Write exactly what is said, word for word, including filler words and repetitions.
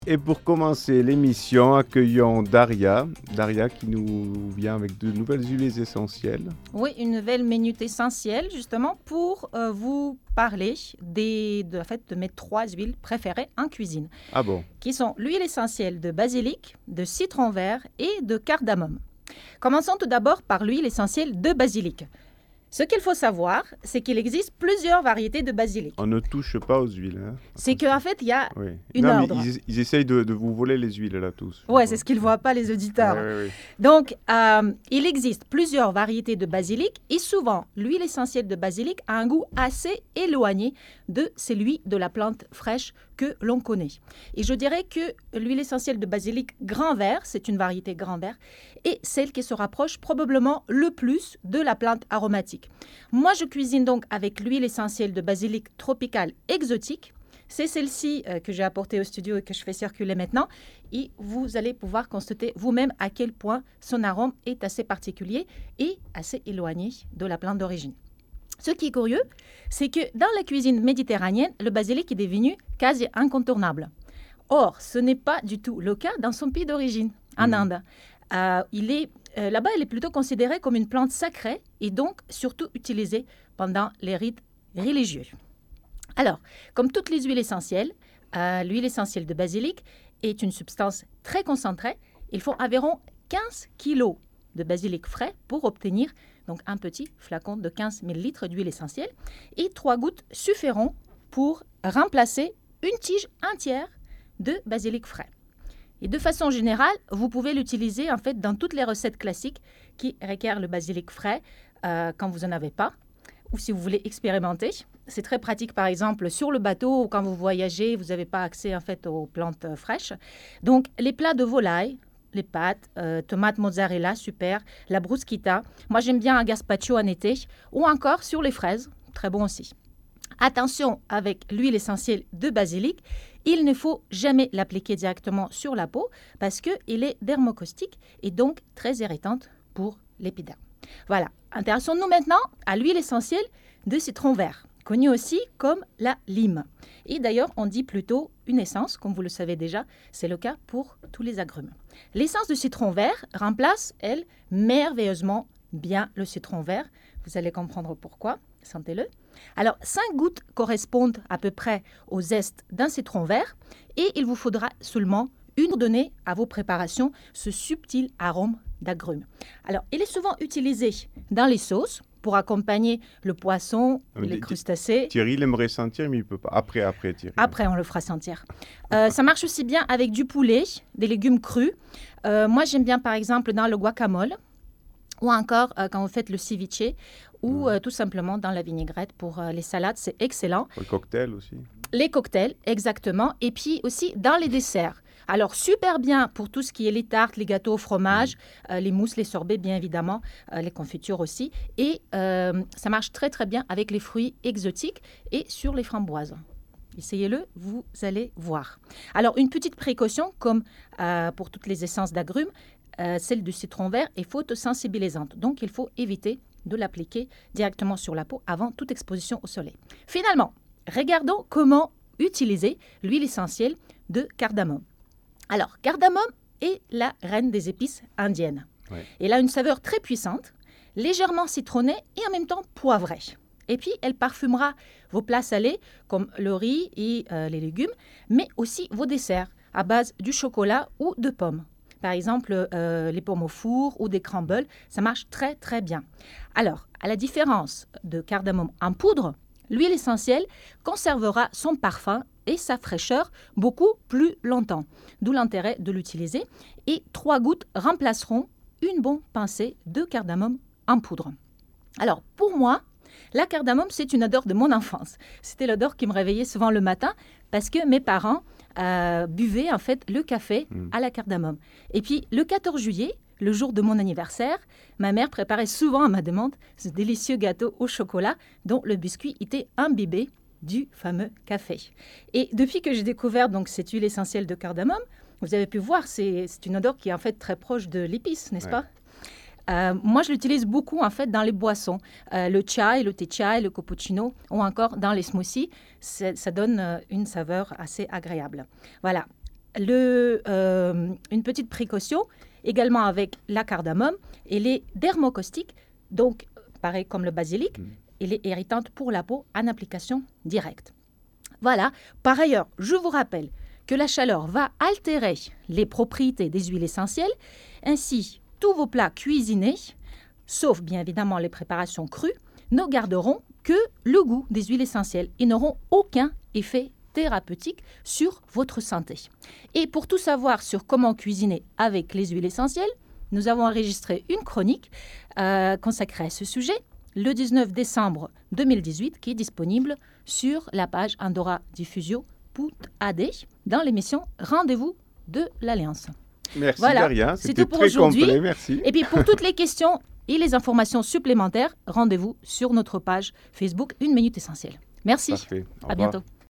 Et pour commencer l'émission, accueillons Daria. Daria qui nous vient avec de nouvelles huiles essentielles. Oui, une nouvelle minute essentielle justement pour euh, vous parler des, de, en fait, de mes trois huiles préférées en cuisine. Ah bon? Qui sont l'huile essentielle de basilic, de citron vert et de cardamome. Commençons tout d'abord par l'huile essentielle de basilic. Ce qu'il faut savoir, c'est qu'il existe plusieurs variétés de basilic. On ne touche pas aux huiles. Hein. C'est qu'en fait, il y a oui. une non, ordre. Mais ils, ils essayent de, de vous voler les huiles là tous. Oui, c'est ce qu'ils ne voient pas les auditeurs. Ouais, ouais, ouais. Donc, euh, il existe plusieurs variétés de basilic et souvent, l'huile essentielle de basilic a un goût assez éloigné de celui de la plante fraîche que l'on connaît. Et je dirais que l'huile essentielle de basilic grand vert, c'est une variété grand vert, est celle qui se rapproche probablement le plus de la plante aromatique. Moi, je cuisine donc avec l'huile essentielle de basilic tropical exotique. C'est celle-ci euh, que j'ai apportée au studio et que je fais circuler maintenant. Et vous allez pouvoir constater vous-même à quel point son arôme est assez particulier et assez éloigné de la plante d'origine. Ce qui est curieux, c'est que dans la cuisine méditerranéenne, le basilic est devenu quasi incontournable. Or, ce n'est pas du tout le cas dans son pays d'origine, en mmh. Inde. Euh, il est, euh, là-bas, il est plutôt considéré comme une plante sacrée et donc surtout utilisée pendant les rites religieux. Alors, comme toutes les huiles essentielles, euh, l'huile essentielle de basilic est une substance très concentrée. Il faut environ quinze kilos de basilic frais pour obtenir donc un petit flacon de quinze millilitres d'huile essentielle et trois gouttes suffiront pour remplacer une tige entière de basilic frais. Et de façon générale, vous pouvez l'utiliser en fait dans toutes les recettes classiques qui requièrent le basilic frais euh, quand vous n'en avez pas ou si vous voulez expérimenter. C'est très pratique, par exemple, sur le bateau ou quand vous voyagez, vous n'avez pas accès en fait aux plantes euh, fraîches. Donc, les plats de volaille, les pâtes, euh, tomates mozzarella, super, la bruschetta. Moi, j'aime bien un gazpacho en été ou encore sur les fraises, très bon aussi. Attention avec l'huile essentielle de basilic, il ne faut jamais l'appliquer directement sur la peau parce qu'elle est dermocaustique et donc très irritante pour l'épiderme. Voilà, intéressons-nous maintenant à l'huile essentielle de citron vert, connue aussi comme la lime. Et d'ailleurs, on dit plutôt une essence, comme vous le savez déjà, c'est le cas pour tous les agrumes. L'essence de citron vert remplace, elle, merveilleusement bien le citron vert. Vous allez comprendre pourquoi, sentez-le. Alors, cinq gouttes correspondent à peu près au zeste d'un citron vert et il vous faudra seulement une pour donner à vos préparations ce subtil arôme d'agrumes. Alors, il est souvent utilisé dans les sauces pour accompagner le poisson, mais les crustacés. Thierry, il aimerait sentir, mais il ne peut pas. Après, après, Thierry. Après, on le fera sentir. Euh, ça marche aussi bien avec du poulet, des légumes crus. Euh, moi, j'aime bien, par exemple, dans le guacamole ou encore euh, quand vous faites le ceviche ou euh, tout simplement dans la vinaigrette pour euh, les salades. C'est excellent. Pour les cocktails aussi. Les cocktails, exactement. Et puis aussi dans les desserts. Alors, super bien pour tout ce qui est les tartes, les gâteaux au fromage, mmh. euh, les mousses, les sorbets, bien évidemment, euh, les confitures aussi. Et euh, ça marche très, très bien avec les fruits exotiques et sur les framboises. Essayez-le, vous allez voir. Alors, une petite précaution, comme euh, pour toutes les essences d'agrumes, euh, celle du citron vert est photosensibilisante. Donc, il faut éviter de l'appliquer directement sur la peau avant toute exposition au soleil. Finalement, regardons comment utiliser l'huile essentielle de cardamome. Alors, cardamome est la reine des épices indiennes. Ouais. Elle a une saveur très puissante, légèrement citronnée et en même temps poivrée. Et puis, elle parfumera vos plats salés comme le riz et euh, les légumes, mais aussi vos desserts à base du chocolat ou de pommes. Par exemple, euh, les pommes au four ou des crumbles, ça marche très, très bien. Alors, à la différence de cardamome en poudre, l'huile essentielle conservera son parfum et sa fraîcheur beaucoup plus longtemps. D'où l'intérêt de l'utiliser. Et trois gouttes remplaceront une bonne pincée de cardamome en poudre. Alors, pour moi, la cardamome, c'est une odeur de mon enfance. C'était l'odeur qui me réveillait souvent le matin parce que mes parents euh, buvaient en fait le café mmh. à la cardamome. Et puis, le quatorze juillet, le jour de mon anniversaire, ma mère préparait souvent à ma demande ce délicieux gâteau au chocolat dont le biscuit était imbibé du fameux café. Et depuis que j'ai découvert donc cette huile essentielle de cardamome, vous avez pu voir, c'est, c'est une odeur qui est en fait très proche de l'épice, n'est-ce ouais. pas? Euh, moi, je l'utilise beaucoup en fait dans les boissons, euh, le chai, le thé chai, le cappuccino ou encore dans les smoothies. C'est, ça donne euh, une saveur assez agréable. Voilà. le, euh, une petite précaution également avec la cardamome. Elle est dermocaustique, donc pareil comme le basilic, mmh. elle est irritante pour la peau en application directe. Voilà. Par ailleurs, je vous rappelle que la chaleur va altérer les propriétés des huiles essentielles. Ainsi, tous vos plats cuisinés, sauf bien évidemment les préparations crues, ne garderont que le goût des huiles essentielles et n'auront aucun effet thérapeutique sur votre santé. Et pour tout savoir sur comment cuisiner avec les huiles essentielles, nous avons enregistré une chronique euh, consacrée à ce sujet le dix-neuf décembre deux mille dix-huit qui est disponible sur la page Andorra Diffusio A D dans l'émission Rendez-vous de l'Alliance. Merci voilà, Daria, c'était très complet, merci. Et puis pour toutes les questions et les informations supplémentaires, rendez-vous sur notre page Facebook Une Minute Essentielle. Merci, Parfait. Au à revoir. bientôt.